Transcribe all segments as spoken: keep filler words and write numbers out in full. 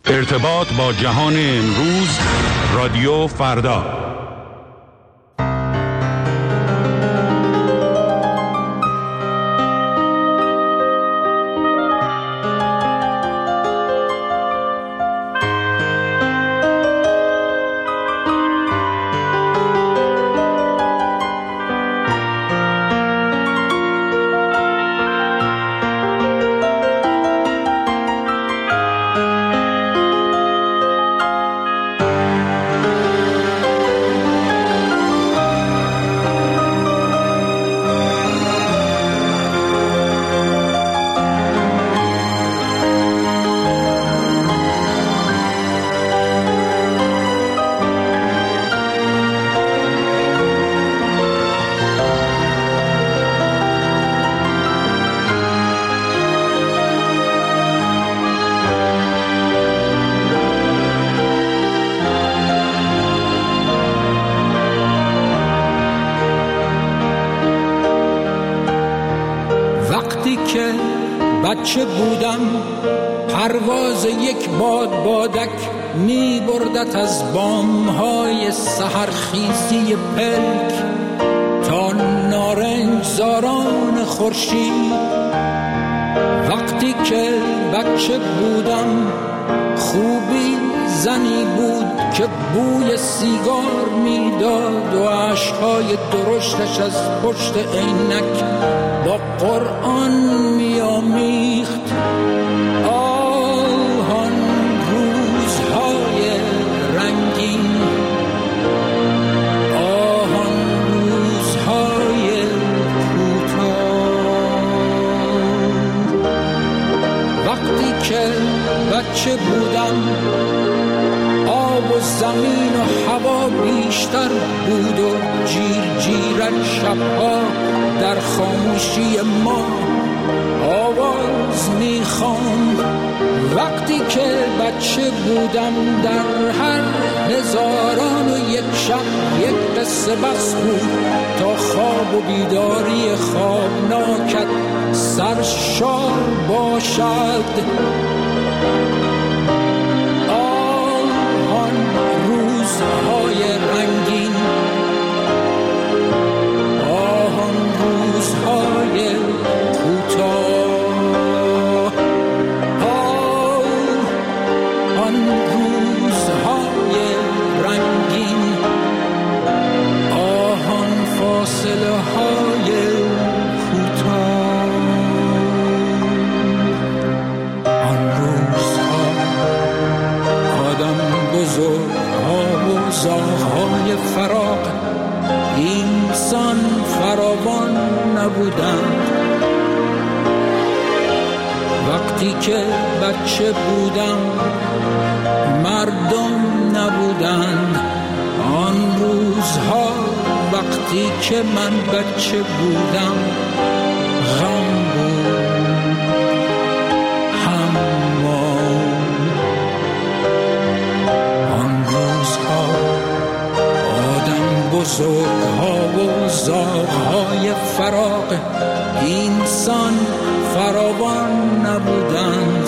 ارتباط با جهان امروز، رادیو فردا. بچه بودم پرواز یک باد بادک می بردت از بامهای سحرخیزی پلک تا نارنج زاران خورشید. وقتی که بچه بودم خوبی زنی بود که بوی سیگار میداد و عشقهای درشتش از پشت عینک با قرآن میامیخت. آهان روزهای رنگین، آهان روزهای کوتاه. وقتی که بچه بودم آب و زمین و هوا بیشتر بود و جیر جیرک شبها در خاموشی ما آواز میخواند. وقتی که بچه بودم در هر هزاران و یک شب یک قصه بس بود تا خواب و بیداری خوابناکت سرشار باشد. آهان روزهای رنگین، آهان روزهای کوتاه. آهان روزهای رنگین، آهان فاصله های کوتاه. آن روزها آدم بزرگها و زاغهای فراق اینسان فراوان نبودند. وقتی که بچه بودم مردم نبودند. آن روزها وقتی که من بچه بودم غم بود، حمام. آن روزها آدم بزرگها و زاغهای فراق اینسان فراوان نبودند.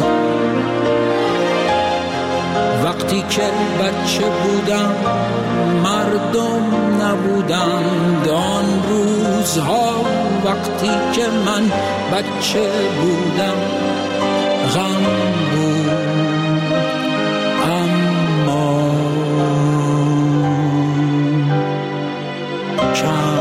وقتی که بچه بودم مردم نبودند. آن روزها وقتی که من بچه بودم غم بود، اما کم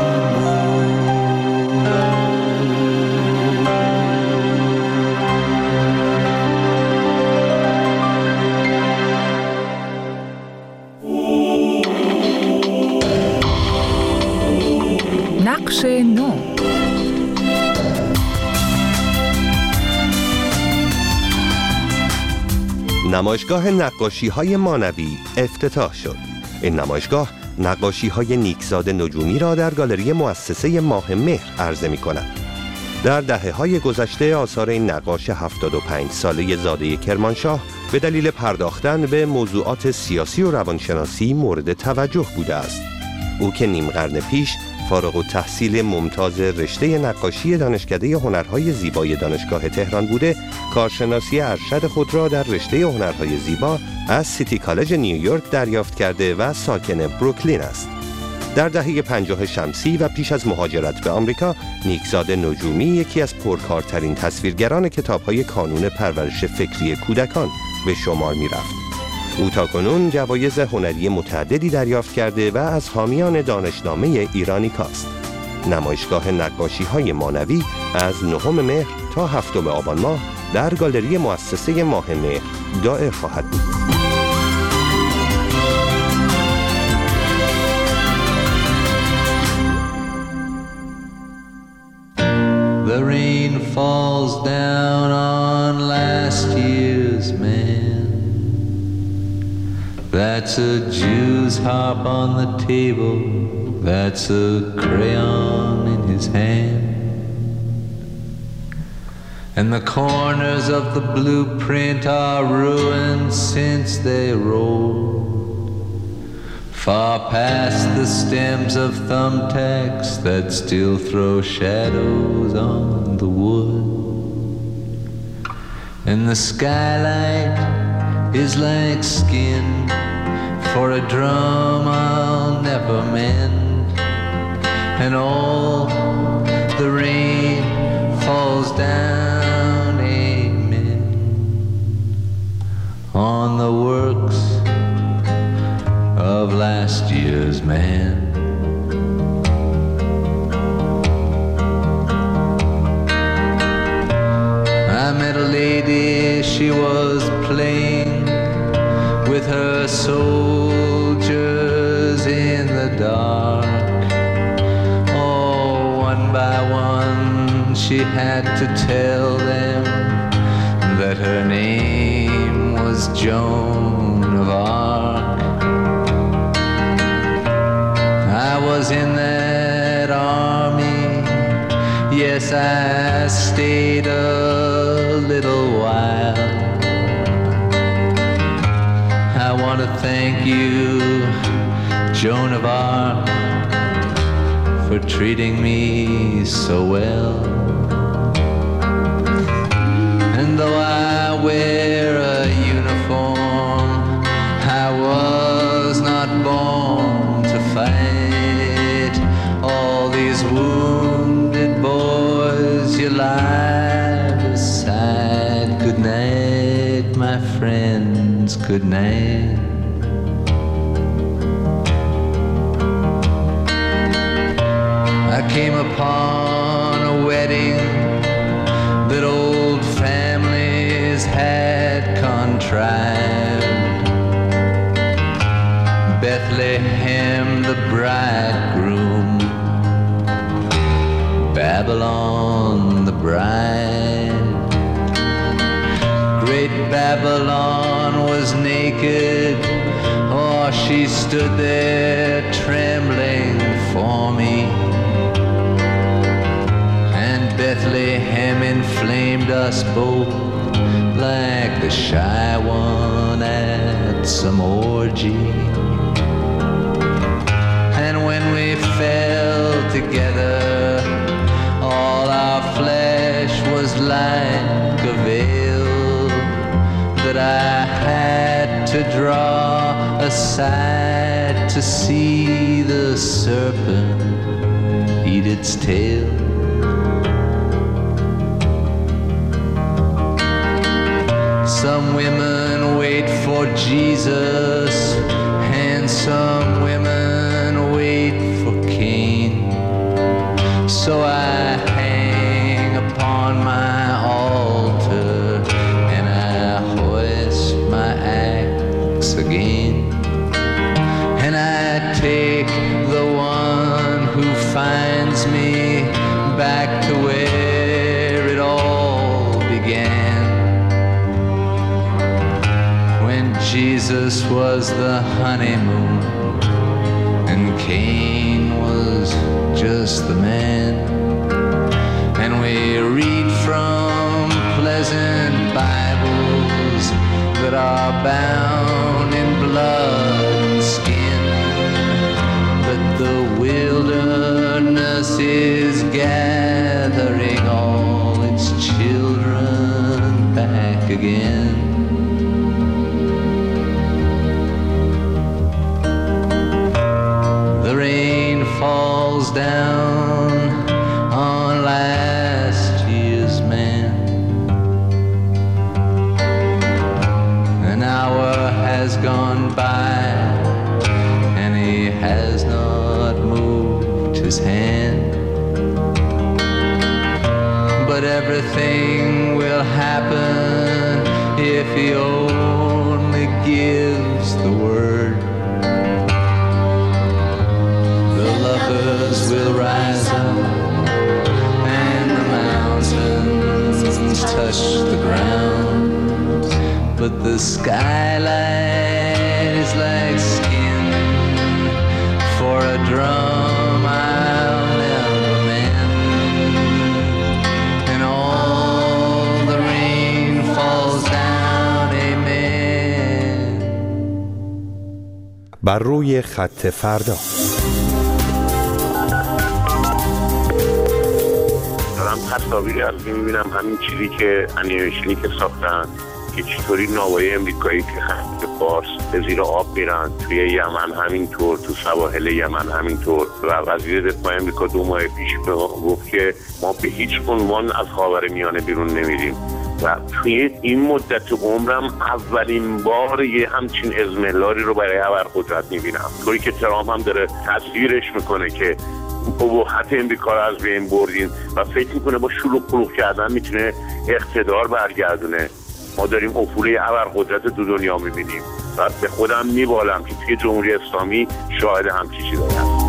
نقش نو. نمایشگاه نقاشی‌های مانوی افتتاح شد. این نمایشگاه نقاشی‌های نیکزاد نجومی را در گالری مؤسسه ماه مهر عرضه می‌کند. در دهه‌های گذشته آثار این نقاش هفتاد و پنج ساله زاده کرمانشاه به دلیل پرداختن به موضوعات سیاسی و روانشناسی مورد توجه بوده است. او که نیم قرن پیش فارغ التحصیل ممتاز رشته نقاشی دانشکده هنرهای زیبای دانشگاه تهران بوده، کارشناسی ارشد خود را در رشته هنرهای زیبا از سیتی کالج نیویورک دریافت کرده و ساکن بروکلین است. در دهه پنجاه شمسی و پیش از مهاجرت به آمریکا، نیکزاده نجومی یکی از پرکارترین تصویرگران کتاب‌های کانون پرورش فکری کودکان به شمار می‌رفت. او تاکنون جوایز هنری متعددی دریافت کرده و از حامیان دانشنامه ایرانیکاست. نمایشگاه نقاشی‌های مانوی از نهم مهر تا هفتم آبان ماه در گالری مؤسسه ماه مهر دائر خواهد بود. The rain falls down on last year's man. That's a Jew's harp on the table. That's a crayon in his hand. And the corners of the blueprint are ruined since they rolled far past the stems of thumbtacks that still throw shadows on the wood. And the skylight is like skin for a drum I'll never mend. And all the rain falls down, amen, on the works of last year's man. I met a lady, she was playing with her soldiers in the dark. Oh, one by one she had to tell them that her name was Joan of Arc. I was in that army, yes, I stayed a little while. I want to thank you, Joan of Arc, for treating me so well. And though I wear a uniform, I was not born to fight. All these wounded boys you lie beside. Good night, my friends, good night. I came upon a wedding that old families had contrived. Bethlehem, the bridegroom, Babylon, the bride. Great Babylon was naked, oh, she stood there trembling for me. And Bethlehem inflamed us both like the shy one at some orgy. And when we fell together, all our flesh was like a veil that I had to draw aside to see the serpent eat its tail. Some women wait for Jesus, and some women wait for Cain. So I hang upon my altar and I hoist my axe again. And I take the one who finds me back to where it all began. When Jesus was the honeymoon and Cain was just the man. And we read from pleasant Bibles that are bound in blood and skin. But the wilderness has gone by, and he has not moved his hand. But everything will happen if he only gives the word. The lovers will rise up and the mountains touch the ground, but the skylight is like skin for a drum I'll never mend, and all the rain falls down, amen. بر روی خط فردا. دارم تصاویری از میبینم همین چیزی که انیمیشنی که ساختن که چطوری ناوهای امریکایی که خلیج فارس به زیر آب میرن، توی یمن همینطور، تو سواحل یمن همینطور. و وزیر دفاع امریکا دو ماه پیش به ما گفت که ما به هیچ عنوان از خاورمیانه بیرون نمیریم و توی این مدت عمرم اولین بار یه همچین اضمحلاری رو برای ابرقدرت میبینم، طوری که ترامپ هم داره تصویرش میکنه که ابهت امریکا رو از بین بردین و فکر میکنه با شلوغ پلوغ کردن میتونه اقتدار برگردونه. ما داریم افوله ابرقدرت دو دنیا میبینیم و به خودم میبالم که توی جمهوری اسلامی شاهد همچین چیزی هستم.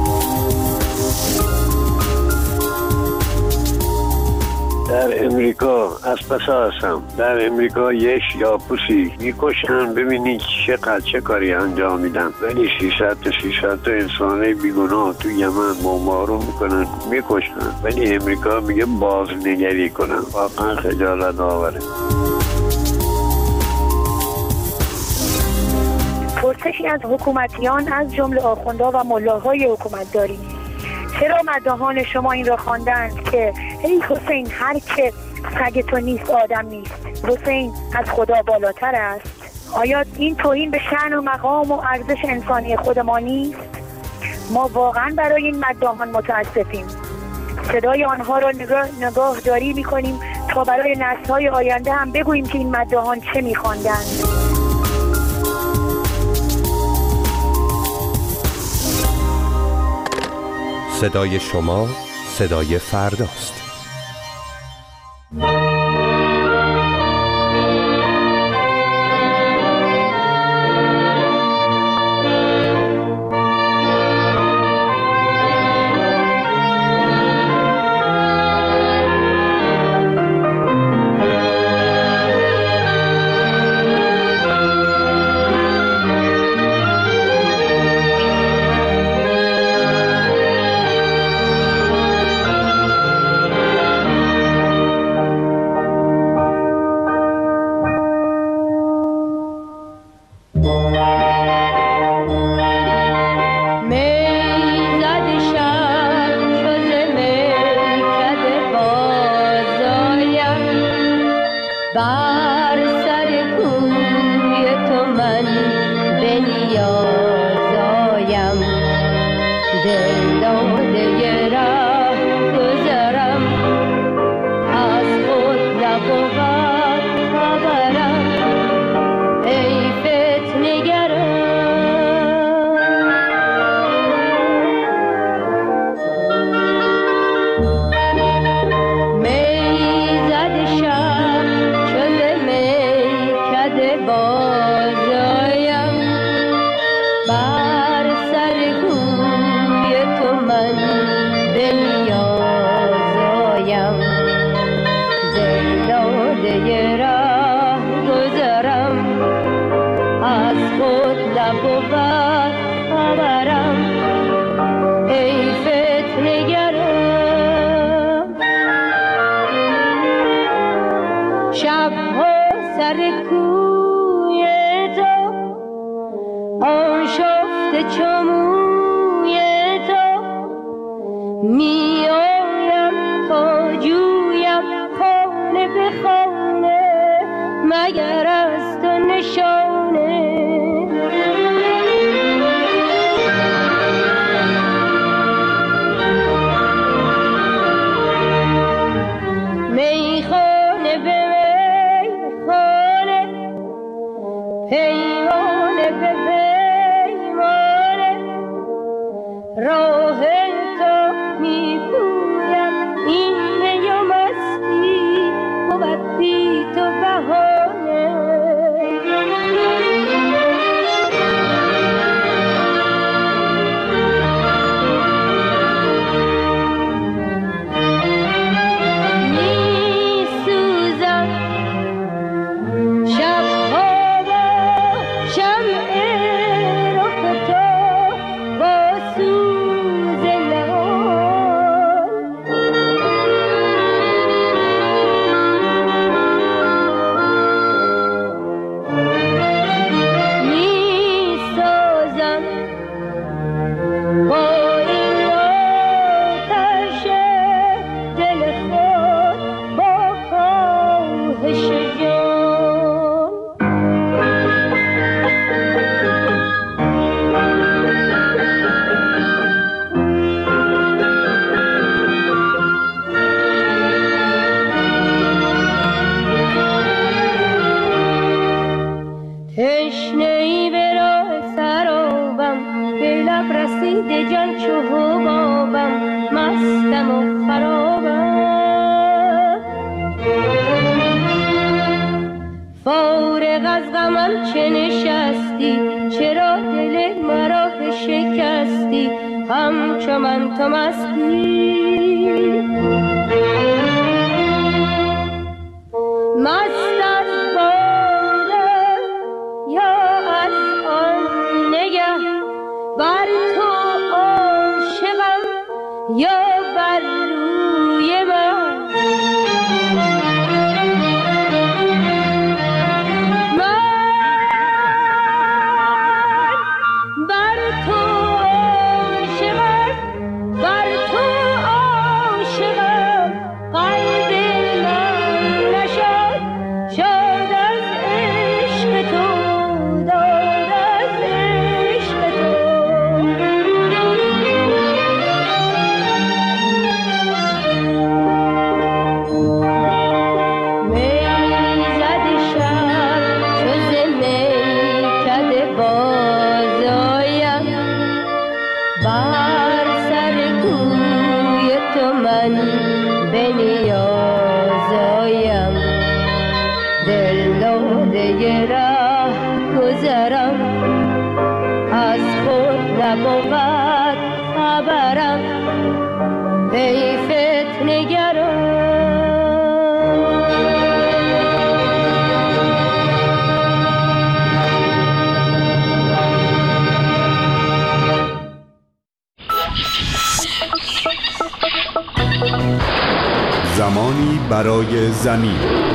در امریکا از پسا هستم. در امریکا یک یاپوسی میکشن، ببینید چقدر چه کاری انجام میدن، ولی ششصد تا ششصد تا انسانه بیگناه تو یمن بمبارون میکنن میکشن، ولی امریکا میگه بازنگری کنن. واقعا خجالت آوره. پرسشی از حکومتیان از جمله آخوندها و ملاهای حکومتداری: چرا مداحان شما این را خواندند که ای حسین، هر که سگ تو نیست آدم نیست، حسین از خدا بالاتر است؟ آیا این توهین به شأن و مقام و ارزش انسانی خود ما نیست؟ ما واقعا برای این مداحان متاسفیم. صدای آنها را نگاه, نگاه داری می‌کنیم تا برای نسل‌های آینده هم بگوییم که این مداحان چه می‌خواندند. صدای شما صدای فرداست. پیمانه به پیمانه راه تو میپویم، این می و مستی بود بی تو بهانه. تشنه‌ای به راه سرابم، به لب رسیده جان چو حبابم، مستم و خرابم. فارغ از غمم چه نشستی، چرا دل مرا شکستی، همچو من تو مستی. مست از بارم یا از آن نگه، بر تو عاشقم یا بر روی من. من بر تو عاشقم، بر تو عاشقم، قلب من نشد شاد از عشق تو، داد از عشق تو. میزد شب چو ز میکده باز آیم، بر سر کوی تو من به نیاز آیم. دل داده ره گذرم، از خود نبود خبرم، ای فتنه گران. زمانی برای زمین.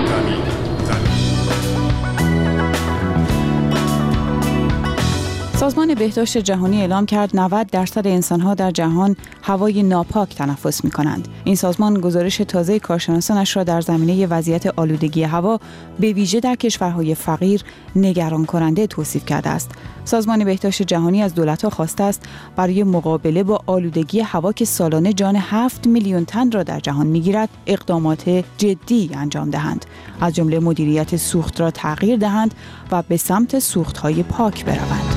سازمان بهداشت جهانی اعلام کرد نود درصد انسان‌ها در جهان هوای ناپاک تنفس می‌کنند. این سازمان گزارش تازه کارشناسانش را در زمینه وضعیت آلودگی هوا به ویژه در کشورهای فقیر نگران کننده توصیف کرده است. سازمان بهداشت جهانی از دولت‌ها خواسته است برای مقابله با آلودگی هوا که سالانه جان هفت میلیون تن را در جهان می‌گیرد، اقدامات جدی انجام دهند. از جمله مدیریت سوخت را تغییر دهند و به سمت سوخت‌های پاک بروند.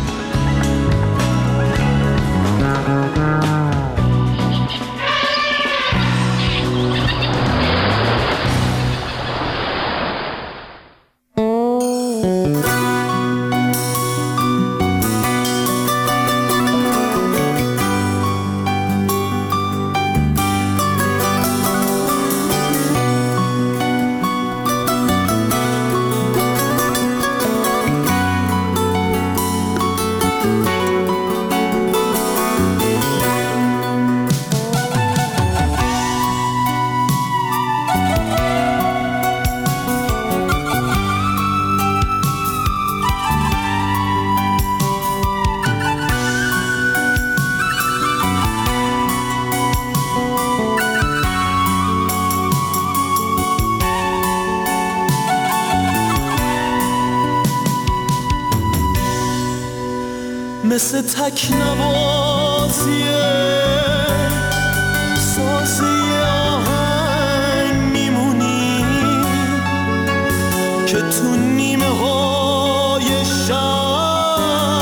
مثل تکنوازیه سازه آهنگ میمونی که تو نیمه های شب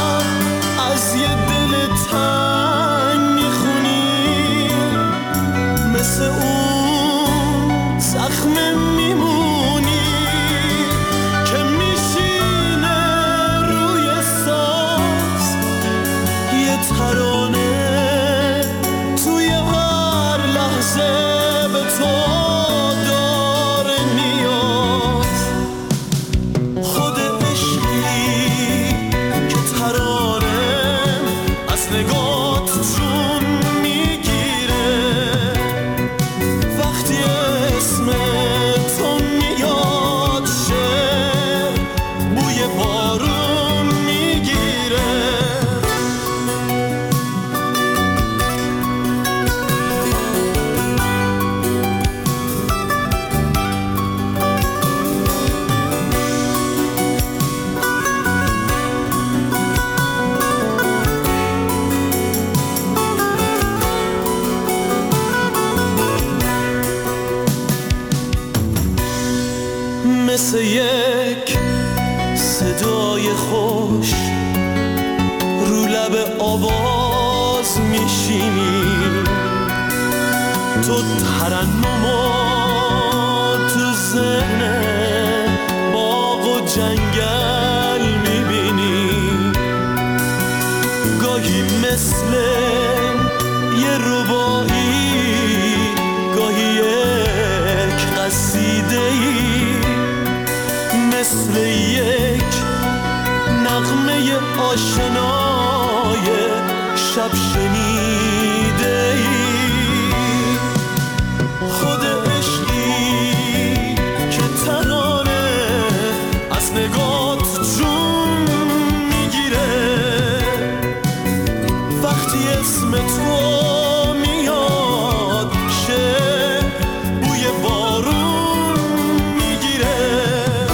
نغمه آشنای شب شنیده ای، خود عشقی که ترانه از نگات جون میگیره، وقتی اسم تو میاد شب بوی بارون میگیره.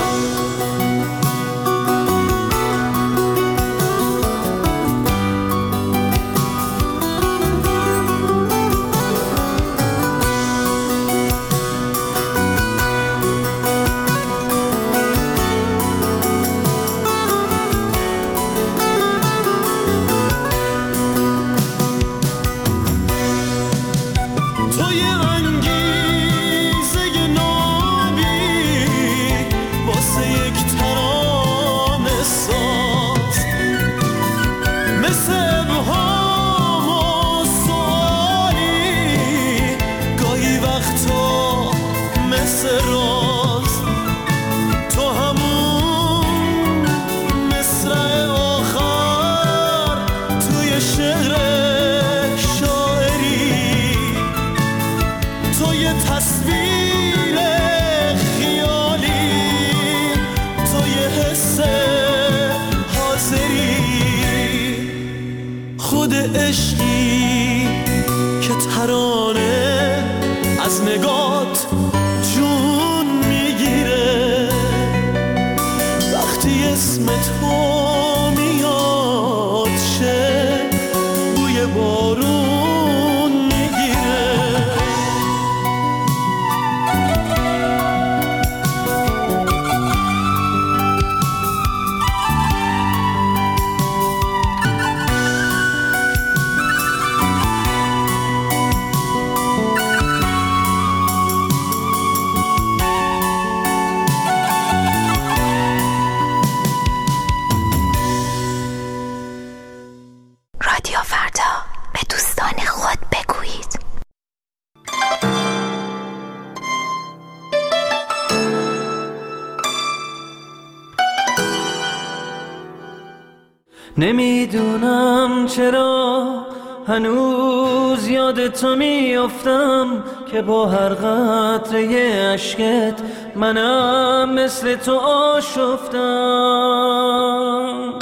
عشقی که ترانه از نگات جون میگیره، وقتی اسم تو میاد چه بوی بارون میگیره. نمیدونم چرا هنوز یاد تو میافتم که با هر قطره اشکت منم مثل تو آشفتم.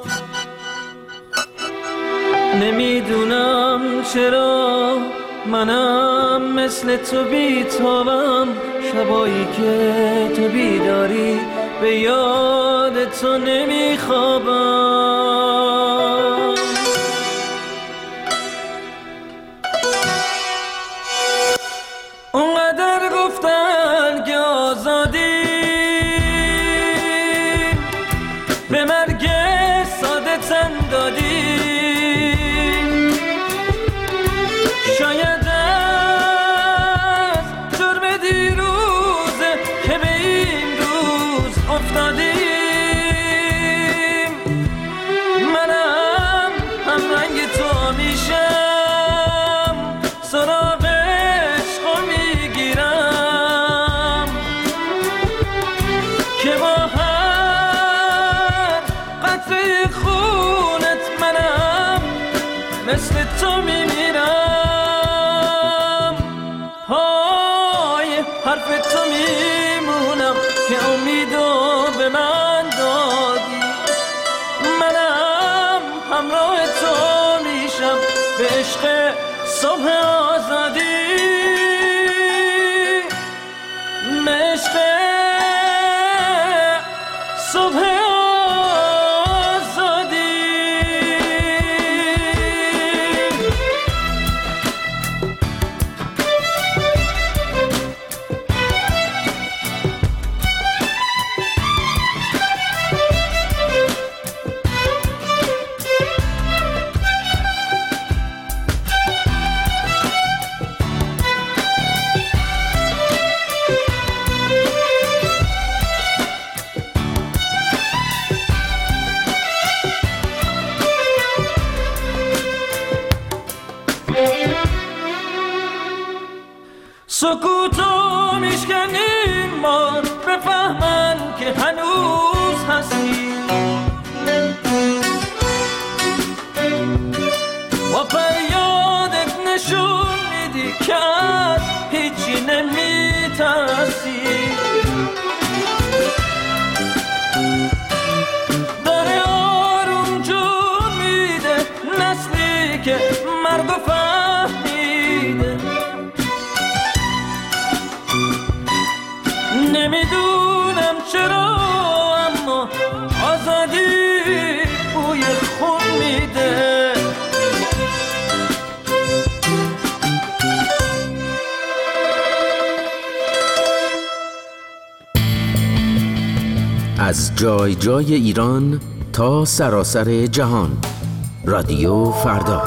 نمیدونم چرا منم مثل تو بیتابم، شبایی که تو بیداری به یاد تو نمیخوابم. اونقدر گفتن که آزادی به مرگ ساده تن دادی، شاید از جرم دیروزه که به این روز افتادیم. منم هم رنگ تو میشم، سراغ عشقو میگیرم که با هر قطره خونت منم مثل تو میمیرم. های حرف تو میمونم که امیدو به من دادی، منم همراه تو میشم به عشق صبح آزادی، عشق صبح آزادی. سکوتو میشکنیم ما بفهمن که هنوز هستی، دیده. از جای جای ایران تا سراسر جهان، رادیو فردا.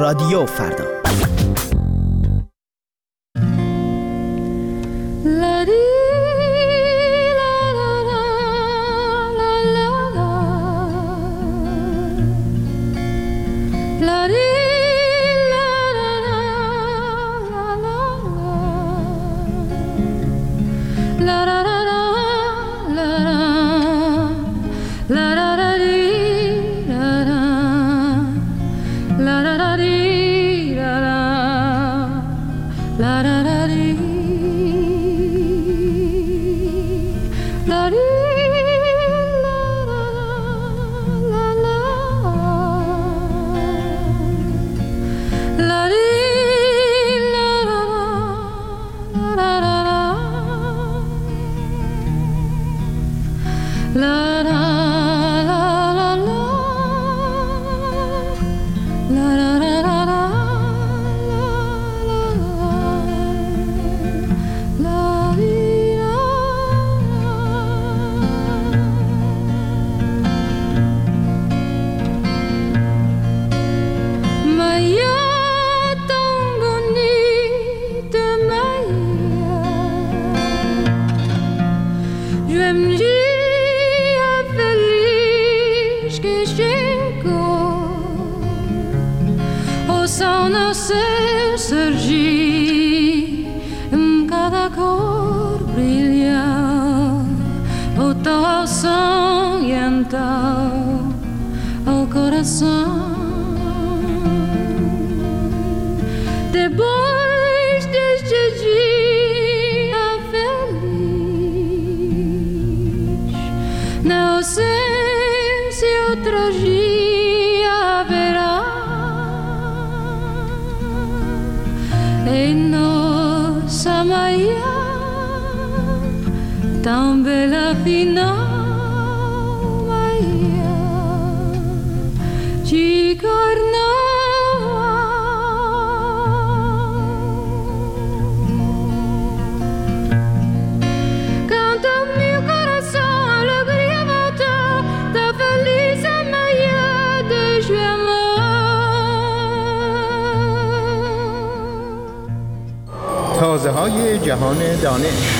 رادیو فردا. Depois deste dia feliz, na ausência outro dia haverá. Em nossa manhã tão bela final, manhã de carnaval. تازه های جهان دانش.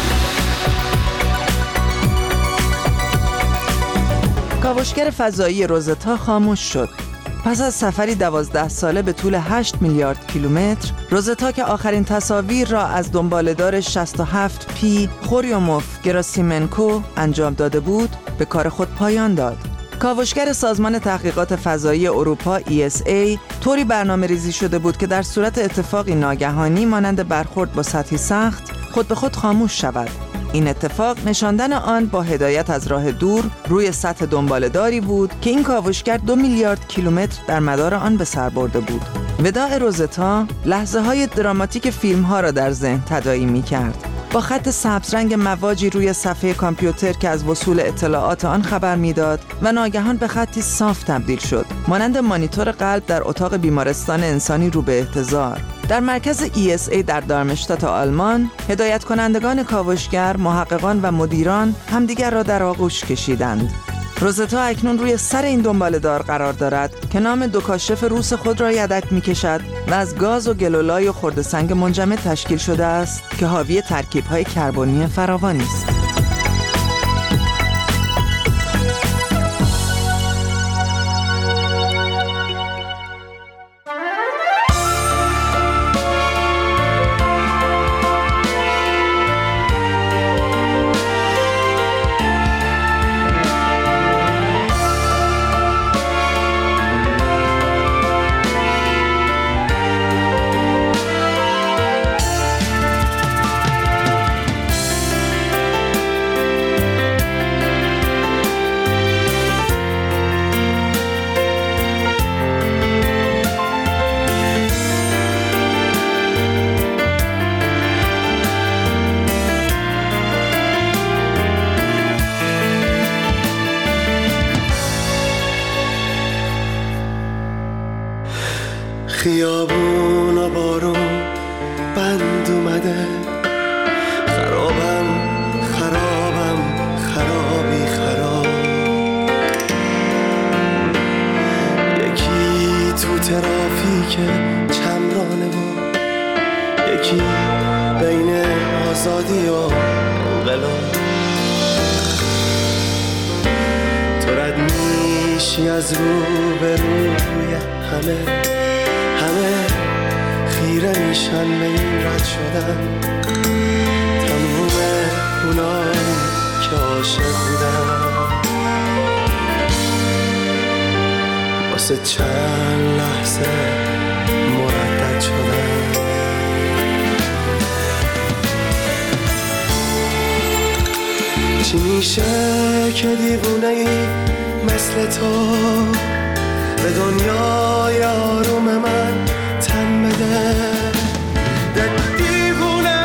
کاوشگر فضایی روزتا خاموش شد. پس از سفری دوازده ساله به طول هشت میلیارد کیلومتر، روزتا که آخرین تصاویر را از دنباله‌دار شصت و هفت پی خوریوموف گراسیمنکو انجام داده بود، به کار خود پایان داد. کاوشگر سازمان تحقیقات فضایی اروپا ای اس ای طوری برنامه ریزی شده بود که در صورت اتفاقی ناگهانی مانند برخورد با سطحی سخت خود به خود خاموش شود. این اتفاق نشاندن آن با هدایت از راه دور روی سطح دنباله‌داری بود که این کاوشگر دو میلیارد کیلومتر در مدار آن به سر برده بود. وداع روزتا لحظه های دراماتیک فیلم ها را در ذهن تداعی می کرد. با خط سبزرنگ مواجی روی صفحه کامپیوتر که از وصول اطلاعات آن خبر میداد و ناگهان به خطی صاف تبدیل شد، مانند مانیتور قلب در اتاق بیمارستان انسانی رو به احتضار. در مرکز ای اس ای در دارمشتات آلمان، هدایت کنندگان کاوشگر، محققان و مدیران همدیگر را در آغوش کشیدند. روزتا اکنون روی سر این دنباله‌دار قرار دارد که نام دو کاشف روس خود را یدک می‌کشد و از گاز و گلولای و خرده سنگ منجمد تشکیل شده است که حاوی ترکیب‌های کربنی فراوانی است. خیابون و بارون بند اومده، خرابم خرابم خرابی خراب. یکی تو ترافیکه آزادی و انقلاب. تو رد میشی از رو به روی همه، همه خیره میشن به این رد شدن. تموم اونایی که عاشق بودن واسه چند لحظه مردد شدن. چی میشه که دیوونه ای مثل تو به دنیای آروم من تن بده؟ ده دیوونه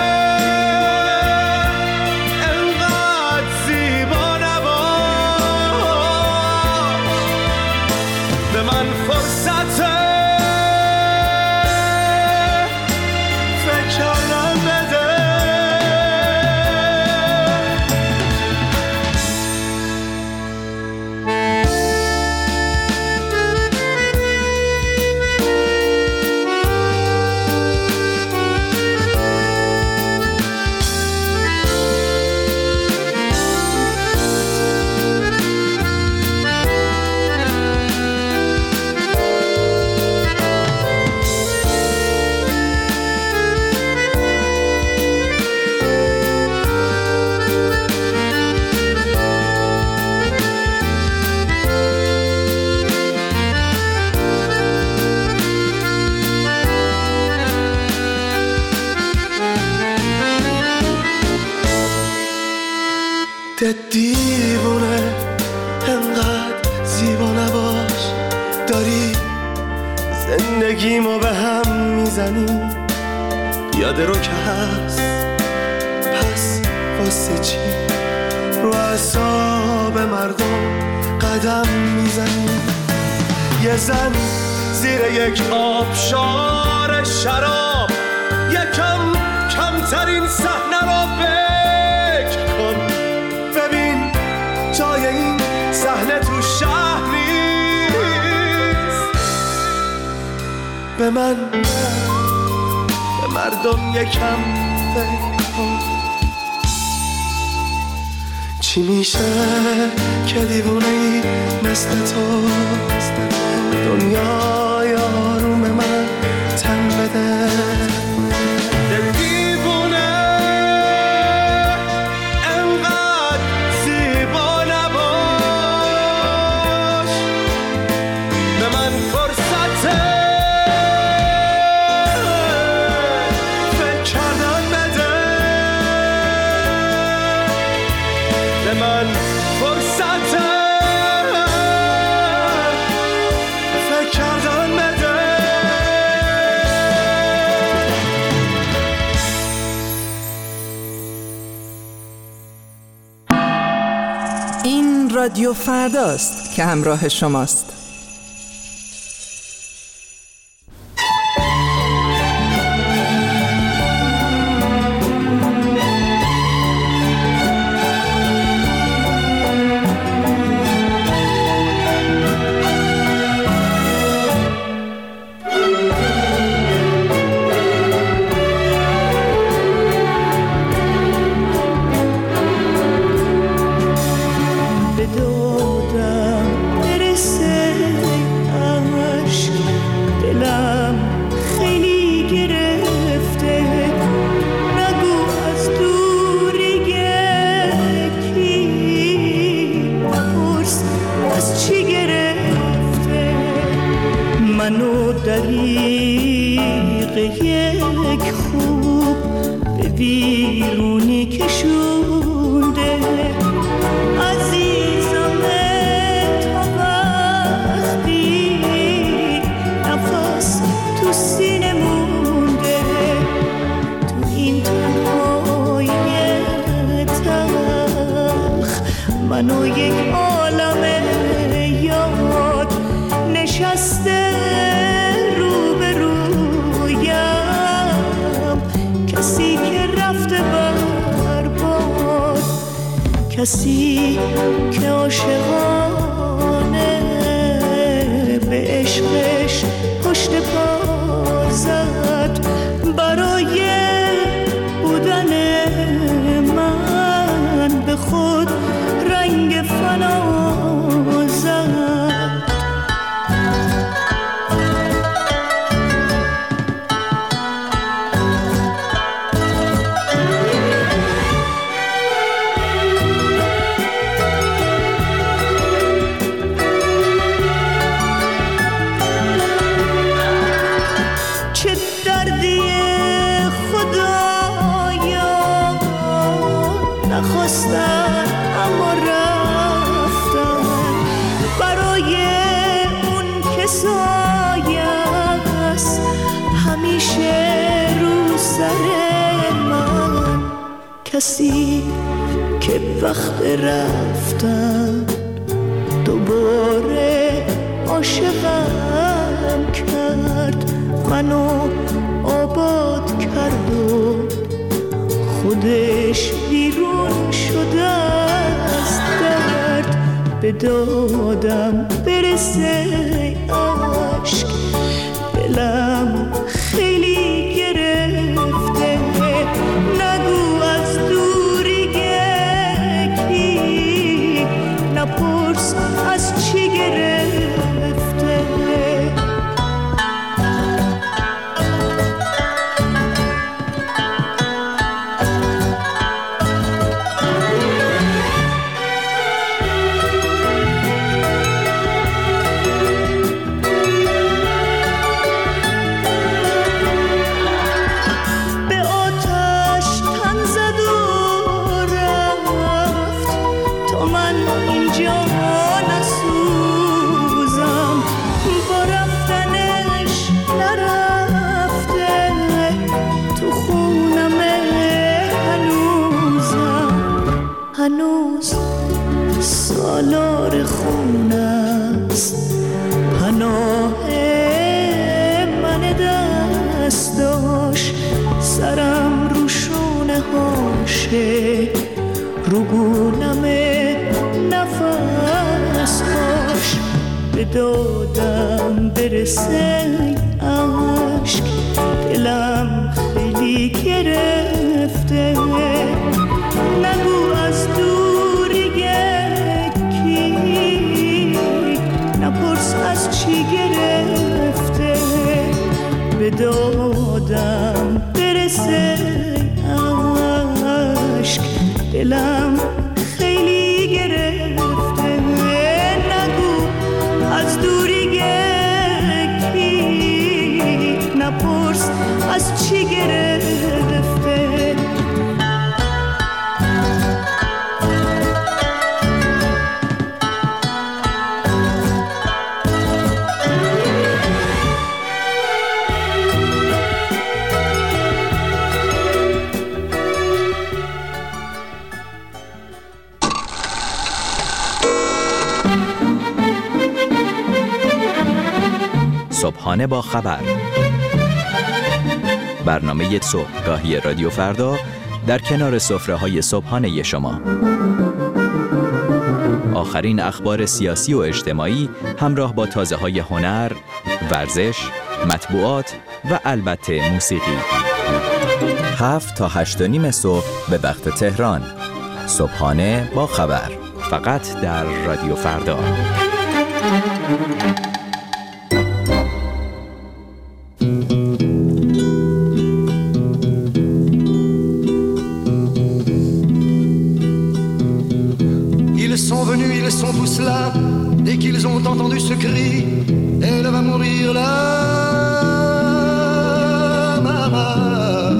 انقدر زیبا نباش، به من فرصت فکر کردن بده. ده دیوونه انقدر زیبا نباش، داری زندگیمو به هم میزنی. یاد رو که هست پس واسه چی رو اعصاب مردم قدم میزنی؟ یه زن زیر یک آبشار شراب یکم کمترین صحنه رو فکر کن. ببین جای این صحنه تو شهر نیست. به من به مردم یکم فکر کن. چی میشه که دیوونه ای مثل تو دنیای آروم من تن بده؟ رادیو فرداست که همراه شماست. منو یک عالم یاد نشسته رو به رویم، کسی که رفته برباد، کسی که عاشقانه به عشقش پشت پا زد برای بودن خود رنگ فنا زد. چه دردی خدایا نخواستن اما رفتن، برای اون که سایه است همیشه رو سر من. کسی که وقت رفتن دوباره عاشقم کرد، منو آباد کرد و خودش بیرون شده از درد. به دادم برسه عشق، دلم خیلی گرفته، نگو از دوری گکی، نپرس از چی گرفته. هنوز سالار خون است پناه من دست داشت، سرم رو شونه هاشه، رو گونم نفس هاش. به دادم برسه عشق، دلم خیلی گرفته، نگو از دوری یکی، نپرس از چی گرفته. به دادم برسه عشق، دلم خیلی گرفته، نگو از دوری یکی، نپرس از چی گرفته. صبحانه با خبر، برنامه صبحگاهی رادیو فردا در کنار سفره‌های صبحانه شما. آخرین اخبار سیاسی و اجتماعی همراه با تازه‌های هنر، ورزش، مطبوعات و البته موسیقی. هفت تا هشت و نیم صبح به وقت تهران. صبحانه با خبر، فقط در رادیو فردا. Ils sont venus, ils sont tous là. Dès qu'ils ont entendu ce cri, elle va mourir là, maman.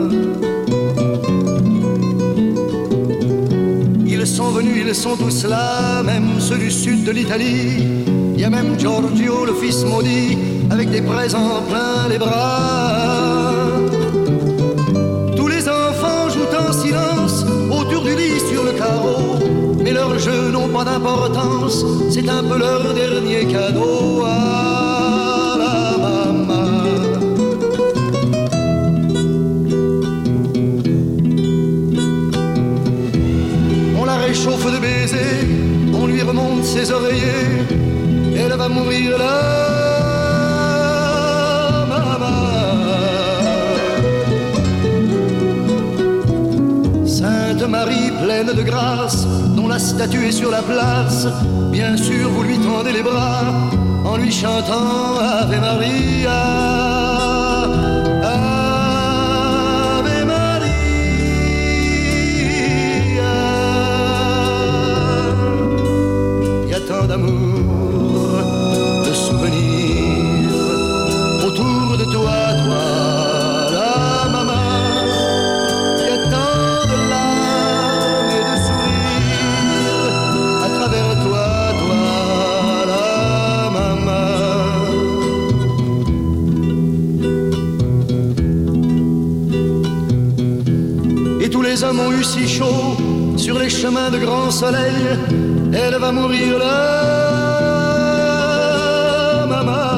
Ils sont venus, ils sont tous là, même ceux du sud de l'Italie. Il y a même Giorgio, le fils maudit, avec des présents plein les bras. Tous les enfants jouent en silence autour du lit sur le carreau. Mais leurs jeux n'ont pas d'importance, c'est un peu leur dernier cadeau à la maman. On la réchauffe de baisers, on lui remonte ses oreillers, elle va mourir là, maman. Sainte Sainte Marie pleine de grâce, dont la statue est sur la place. Bien sûr, vous lui tendez les bras en lui chantant Ave Maria. Ave Maria. Il y a tant d'amour, de souvenirs autour de toi, toi. Les hommes ont eu si chaud sur les chemins de grand soleil. Elle va mourir là, maman.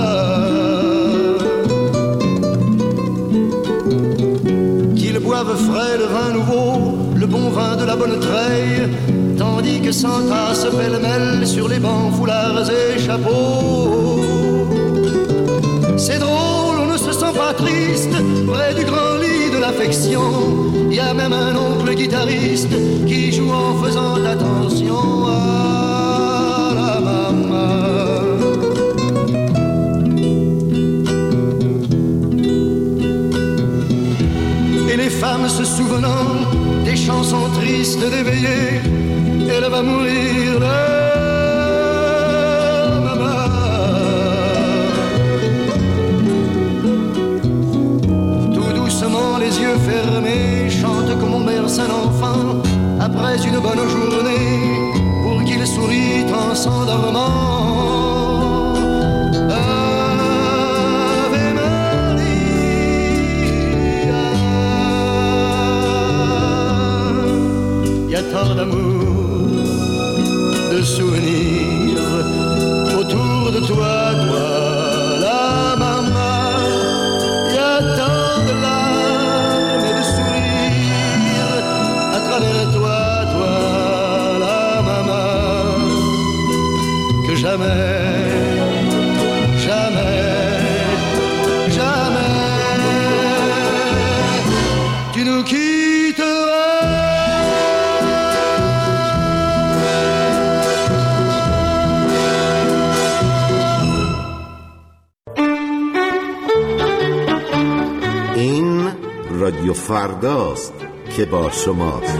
Qu'ils boivent frais le vin nouveau, le bon vin de la bonne treille, tandis que s'entassent pêle-mêle sur les bancs foulards et chapeaux. C'est drôle, on ne se sent pas triste près du grand lit de l'affection. Il y a même un oncle guitariste qui joue en faisant attention à la maman. Et les femmes se souvenant des chansons tristes d'éveillé, elle va mourir là, maman. Tout doucement, les yeux fermés, chante comme on berce un enfant après une bonne journée pour qu'il sourit en s'endormant. Ave Maria. Il y a tant d'amour, de souvenirs autour de toi, toi, la maman. Il y a tant de larmes et de sourires à travers toi, toi, la maman, que jamais, jamais, jamais tu nous quitteras. این رادیو فرداست که با شماست.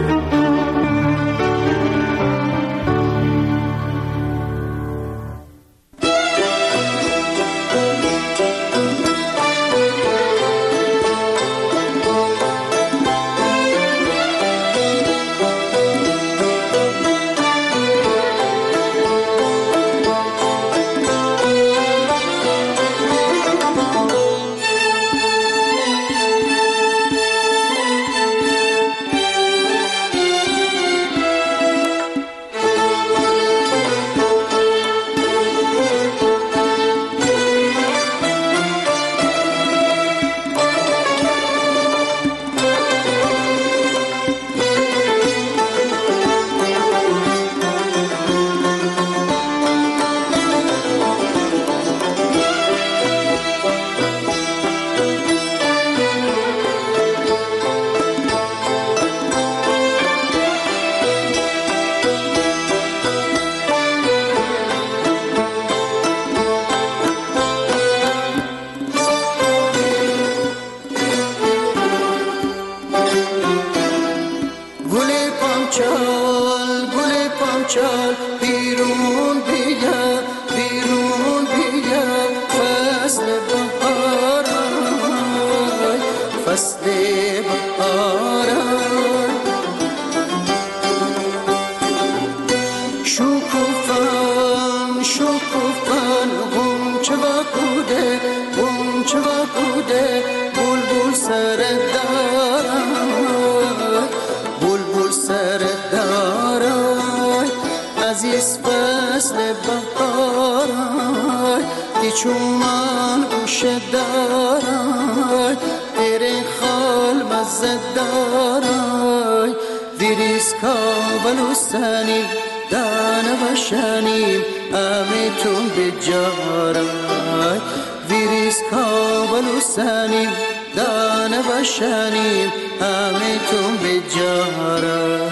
دانه باشنیم همه تون به جارا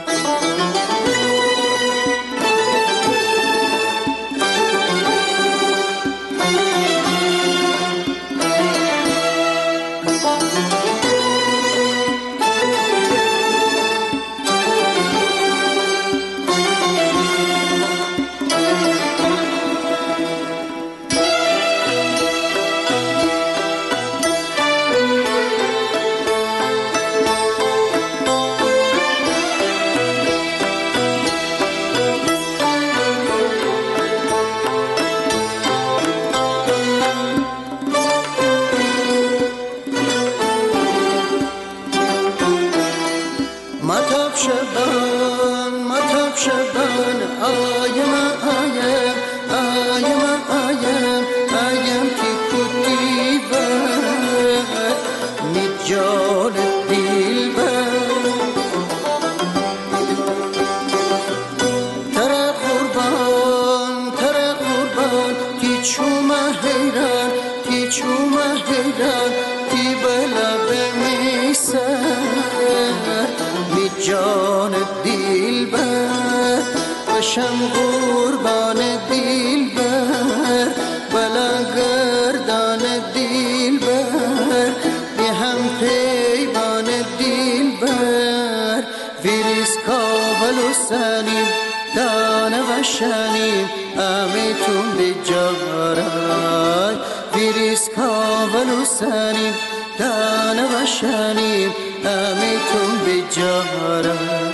شم قربان دلبر بلا گردان دلبر به هم پیمان دلبر ویریس کاول و سنیم دانه و شنیم امیتون به جارای ویریس کاول و سنیم دانه و شنیم امیتون به جارای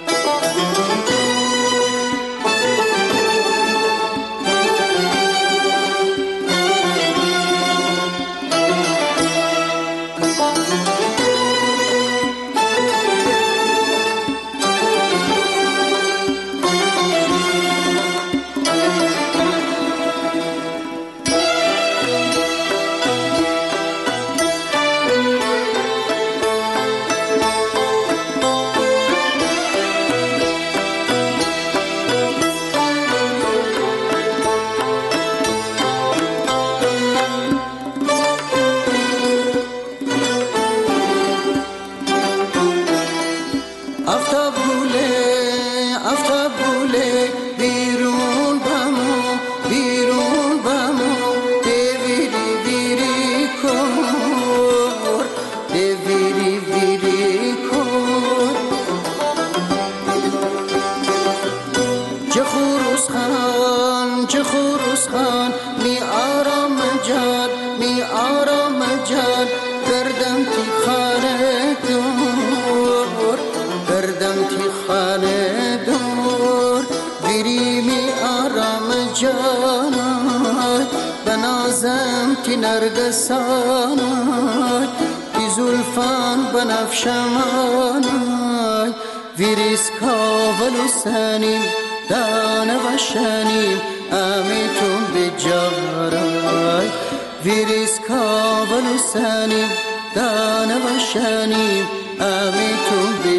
نرگسانای تی زلفان بنفشمانای ویریس کاول و سنیم دانه و شنیم امیتون به جارای ویریس کاول و سنیم دانه و شنیم امیتون به